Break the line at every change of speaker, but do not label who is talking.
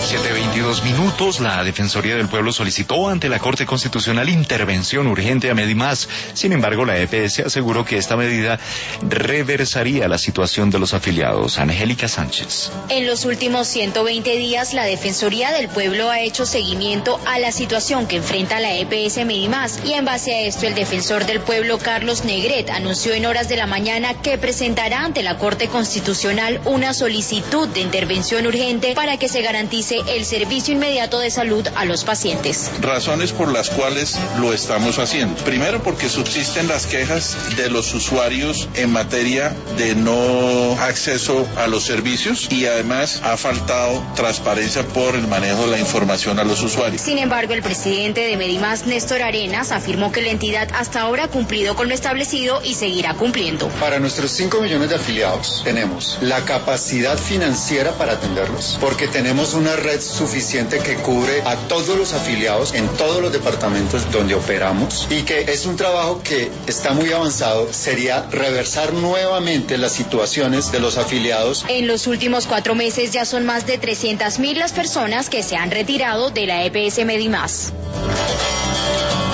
7:22. La Defensoría del Pueblo solicitó ante la Corte Constitucional intervención urgente a Medimás. Sin embargo, la EPS aseguró que esta medida reversaría la situación de los afiliados. Angélica Sánchez.
En los últimos 120 días, la Defensoría del Pueblo ha hecho seguimiento a la situación que enfrenta la EPS Medimás, y en base a esto el defensor del pueblo Carlos Negret anunció en horas de la mañana que presentará ante la Corte Constitucional una solicitud de intervención urgente para que se garantice el servicio inmediato de salud a los pacientes.
Razones por las cuales lo estamos haciendo. Primero, porque subsisten las quejas de los usuarios en materia de no acceso a los servicios, y además ha faltado transparencia por el manejo de la información a los usuarios.
Sin embargo, el presidente de Medimás, Néstor Arenas, afirmó que la entidad hasta ahora ha cumplido con lo establecido y seguirá cumpliendo.
Para nuestros 5 millones de afiliados tenemos la capacidad financiera para atenderlos, porque tenemos una red suficiente que cubre a todos los afiliados en todos los departamentos donde operamos, y que es un trabajo que está muy avanzado. Sería reversar nuevamente las situaciones de los afiliados.
En los últimos 4 meses ya son más de 300.000 las personas que se han retirado de la EPS Medimás.